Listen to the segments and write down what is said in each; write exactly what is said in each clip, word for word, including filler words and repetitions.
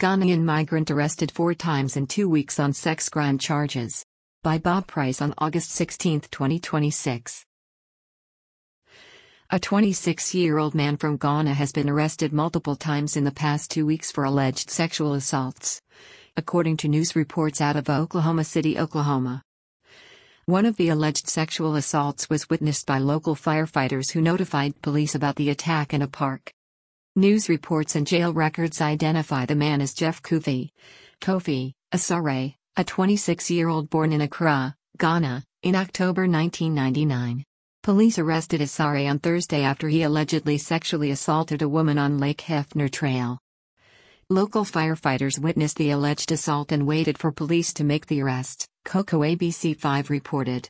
Ghanaian migrant arrested four times in two weeks on sex crime charges. By Bob Price on August sixteenth, twenty twenty-six. A twenty-six-year-old man from Ghana has been arrested multiple times in the past two weeks for alleged sexual assaults, according to news reports out of Oklahoma City, Oklahoma. One of the alleged sexual assaults was witnessed by local firefighters who notified police about the attack in a park. News reports and jail records identify the man as Jeff Kofi, Kofi Asare, a twenty-six-year-old born in Accra, Ghana, in October nineteen ninety-nine. Police arrested Asare on Thursday after he allegedly sexually assaulted a woman on Lake Hefner Trail. Local firefighters witnessed the alleged assault and waited for police to make the arrest, Coco A B C five reported.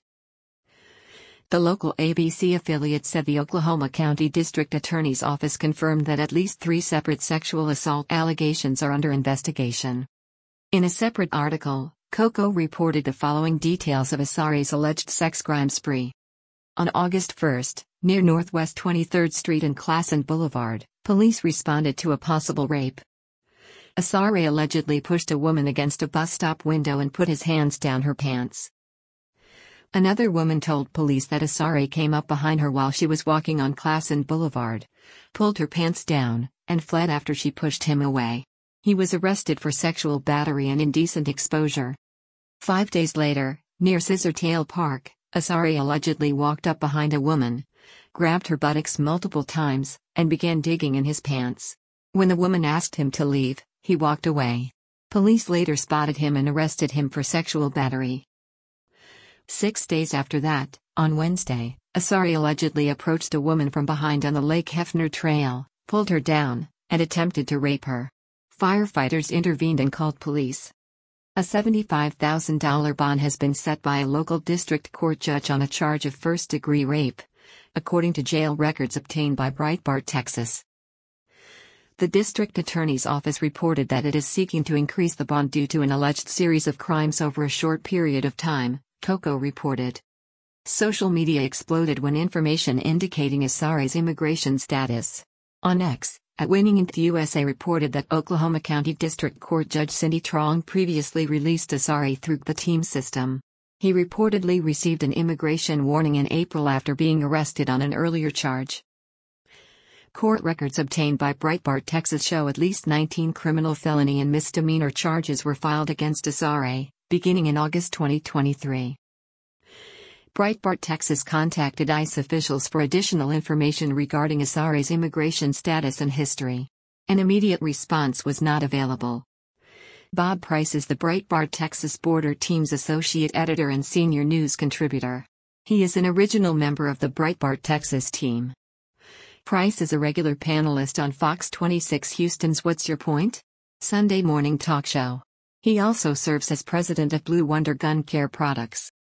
The local A B C affiliate said the Oklahoma County District Attorney's Office confirmed that at least three separate sexual assault allegations are under investigation. In a separate article, Coco reported the following details of Asare's alleged sex crime spree. On August first, near Northwest twenty-third Street and Classen Boulevard, police responded to a possible rape. Asare allegedly pushed a woman against a bus stop window and put his hands down her pants. Another woman told police that Asare came up behind her while she was walking on Classen Boulevard, pulled her pants down, and fled after she pushed him away. He was arrested for sexual battery and indecent exposure. Five days later, near Scissortail Park, Asare allegedly walked up behind a woman, grabbed her buttocks multiple times, and began digging in his pants. When the woman asked him to leave, he walked away. Police later spotted him and arrested him for sexual battery. Six days after that, on Wednesday, Asare allegedly approached a woman from behind on the Lake Hefner Trail, pulled her down, and attempted to rape her. Firefighters intervened and called police. A seventy-five thousand dollars bond has been set by a local district court judge on a charge of first-degree rape, according to jail records obtained by Breitbart Texas. The district attorney's office reported that it is seeking to increase the bond due to an alleged series of crimes over a short period of time, Coco reported. Social media exploded when information indicating Asare's immigration status. On X, at Winning Inc U S A reported that Oklahoma County District Court Judge Cindy Trong previously released Asare through the team system. He reportedly received an immigration warning in April after being arrested on an earlier charge. Court records obtained by Breitbart Texas show at least nineteen criminal felony and misdemeanor charges were filed against Asare, beginning in August twenty twenty-three. Breitbart Texas contacted ICE officials for additional information regarding Asare's immigration status and history. An immediate response was not available. Bob Price is the Breitbart Texas Border Team's associate editor and senior news contributor. He is an original member of the Breitbart Texas team. Price is a regular panelist on Fox twenty-six Houston's What's Your Point? Sunday morning talk show. He also serves as president of Blue Wonder Gun Care Products.